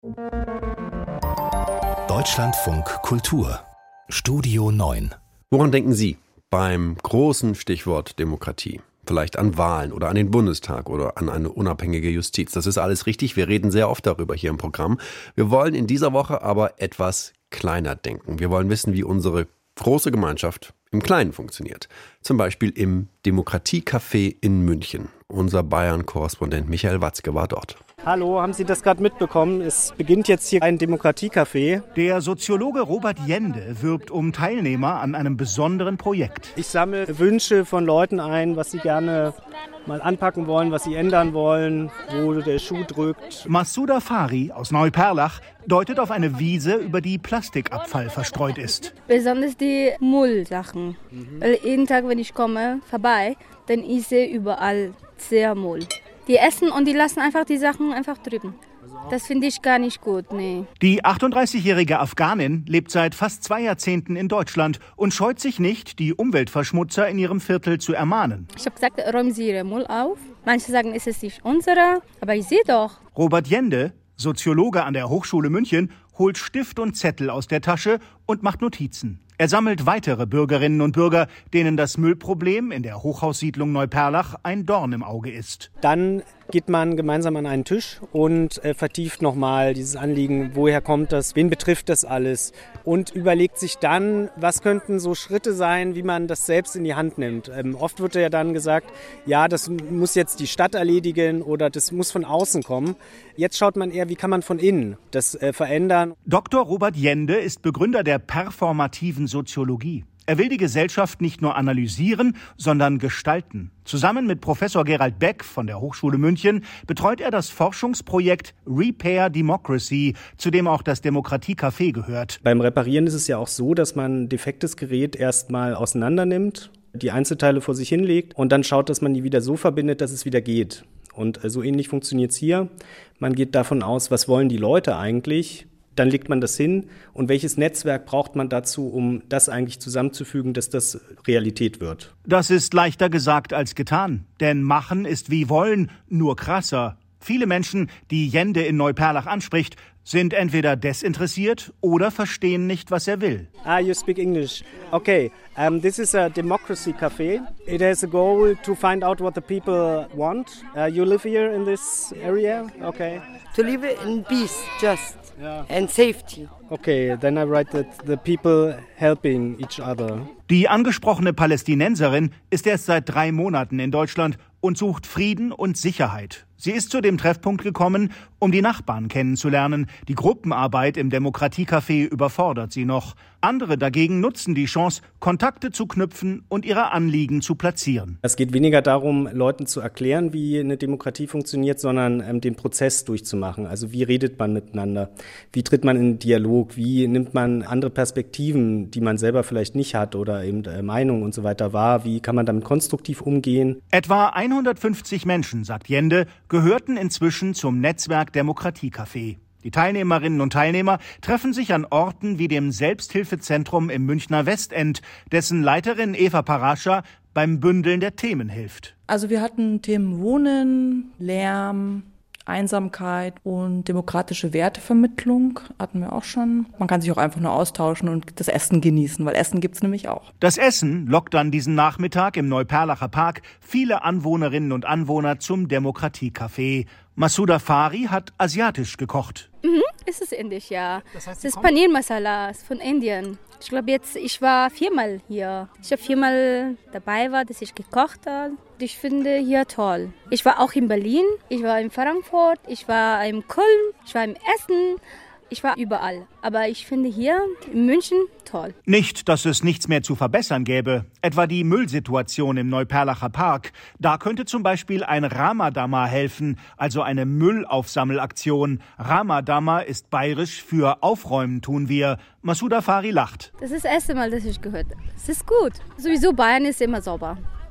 Deutschlandfunk Kultur Studio 9. Woran denken Sie beim großen Stichwort Demokratie? Vielleicht an Wahlen oder an den Bundestag oder an eine unabhängige Justiz. Das ist alles richtig. Wir reden sehr oft darüber hier im Programm. Wir wollen in dieser Woche aber etwas kleiner denken. Wir wollen wissen, wie unsere große Gemeinschaft im Kleinen funktioniert. Zum Beispiel im Demokratiecafé in München. Unser Bayern-Korrespondent Michael Watzke war dort. Hallo, haben Sie das gerade mitbekommen? Es beginnt jetzt hier ein Demokratiecafé. Der Soziologe Robert Jende wirbt um Teilnehmer an einem besonderen Projekt. Ich sammle Wünsche von Leuten ein, was sie gerne mal anpacken wollen, was sie ändern wollen, wo der Schuh drückt. Masouda Fari aus Neuperlach deutet auf eine Wiese, über die Plastikabfall verstreut ist. Besonders die Müllsachen. Jeden Tag, wenn ich komme, vorbei, dann ich sehe überall sehr Müll. Die essen und die lassen einfach die Sachen einfach drüben. Das finde ich gar nicht gut, nee. Die 38-jährige Afghanin lebt seit fast 2 Jahrzehnten in Deutschland und scheut sich nicht, die Umweltverschmutzer in ihrem Viertel zu ermahnen. Ich habe gesagt, räumen Sie Ihren Müll auf. Manche sagen, es ist nicht unserer, aber ich sehe doch. Robert Jende, Soziologe an der Hochschule München, holt Stift und Zettel aus der Tasche und macht Notizen. Er sammelt weitere Bürgerinnen und Bürger, denen das Müllproblem in der Hochhaussiedlung Neuperlach ein Dorn im Auge ist. Dann geht man gemeinsam an einen Tisch und vertieft nochmal dieses Anliegen, woher kommt das, wen betrifft das alles und überlegt sich dann, was könnten so Schritte sein, wie man das selbst in die Hand nimmt. Oft wird ja dann gesagt, ja, das muss jetzt die Stadt erledigen oder das muss von außen kommen. Jetzt schaut man eher, wie kann man von innen das verändern. Dr. Robert Jende ist Begründer der performativen Soziologie. Er will die Gesellschaft nicht nur analysieren, sondern gestalten. Zusammen mit Professor Gerald Beck von der Hochschule München betreut er das Forschungsprojekt Repair Democracy, zu dem auch das Demokratiecafé gehört. Beim Reparieren ist es ja auch so, dass man defektes Gerät erstmal auseinander nimmt, die Einzelteile vor sich hinlegt und dann schaut, dass man die wieder so verbindet, dass es wieder geht. Und so ähnlich funktioniert es hier. Man geht davon aus, was wollen die Leute eigentlich? Dann legt man das hin und welches Netzwerk braucht man dazu, um das eigentlich zusammenzufügen, dass das Realität wird? Das ist leichter gesagt als getan, denn machen ist wie wollen, nur krasser. Viele Menschen, die Jende in Neuperlach anspricht, sind entweder desinteressiert oder verstehen nicht, was er will. You speak English. Okay, this is a democracy cafe. It has a goal to find out what the people want. You live here in this area? Okay. To live in peace, just. And safety. Okay, then I write that the people helping each other. Die angesprochene Palästinenserin ist erst seit 3 Monaten in Deutschland und sucht Frieden und Sicherheit. Sie ist zu dem Treffpunkt gekommen, um die Nachbarn kennenzulernen. Die Gruppenarbeit im Demokratiecafé überfordert sie noch. Andere dagegen nutzen die Chance, Kontakte zu knüpfen und ihre Anliegen zu platzieren. Es geht weniger darum, Leuten zu erklären, wie eine Demokratie funktioniert, sondern den Prozess durchzumachen. Also wie redet man miteinander? Wie tritt man in Dialog? Wie nimmt man andere Perspektiven, die man selber vielleicht nicht hat oder eben Meinungen und so weiter wahr? Wie kann man damit konstruktiv umgehen? Etwa 150 Menschen, sagt Jende, gehörten inzwischen zum Netzwerk Demokratiecafé. Die Teilnehmerinnen und Teilnehmer treffen sich an Orten wie dem Selbsthilfezentrum im Münchner Westend, dessen Leiterin Eva Parascha beim Bündeln der Themen hilft. Also wir hatten Themen Wohnen, Lärm, Einsamkeit und demokratische Wertevermittlung hatten wir auch schon. Man kann sich auch einfach nur austauschen und das Essen genießen, weil Essen gibt's nämlich auch. Das Essen lockt an diesem Nachmittag im Neuperlacher Park viele Anwohnerinnen und Anwohner zum Demokratiecafé. Masouda Fari hat asiatisch gekocht. Es ist indisch, ja. Das heißt, ist Paneer Masala von Indien. Ich glaube jetzt, ich war 4-mal hier. Ich habe 4-mal dabei war, dass ich gekocht habe. Ich finde hier toll. Ich war auch in Berlin, ich war in Frankfurt, ich war in Köln, ich war im Essen. Ich war überall, aber ich finde hier in München toll. Nicht, dass es nichts mehr zu verbessern gäbe, etwa die Müllsituation im Neuperlacher Park. Da könnte zum Beispiel ein Ramadama helfen, also eine Müllaufsammelaktion. Ramadama ist bayerisch für Aufräumen tun wir. Masouda Fari lacht. Das ist das erste Mal, dass ich gehört habe. Es ist gut. Sowieso Bayern ist immer sauber.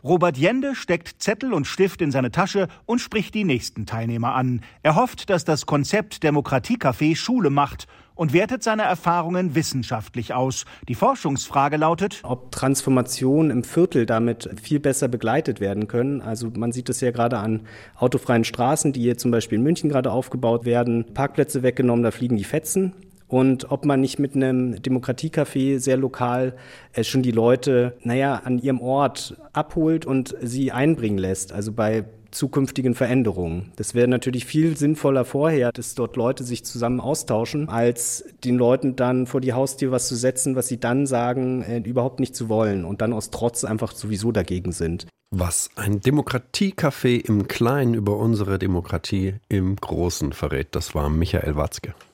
Robert Jende steckt Zettel und Stift in seine Tasche und spricht die nächsten Teilnehmer an. Er hofft, dass das Konzept Demokratiecafé Schule macht und wertet seine Erfahrungen wissenschaftlich aus. Die Forschungsfrage lautet, ob Transformationen im Viertel damit viel besser begleitet werden können. Also man sieht es ja gerade an autofreien Straßen, die hier zum Beispiel in München gerade aufgebaut werden. Parkplätze weggenommen, da fliegen die Fetzen. Und ob man nicht mit einem Demokratiecafé sehr lokal schon die Leute, an ihrem Ort abholt und sie einbringen lässt. Also bei zukünftigen Veränderungen. Das wäre natürlich viel sinnvoller vorher, dass dort Leute sich zusammen austauschen, als den Leuten dann vor die Haustür was zu setzen, was sie dann sagen, überhaupt nicht zu wollen und dann aus Trotz einfach sowieso dagegen sind. Was ein Demokratiecafé im Kleinen über unsere Demokratie im Großen verrät, das war Michael Watzke.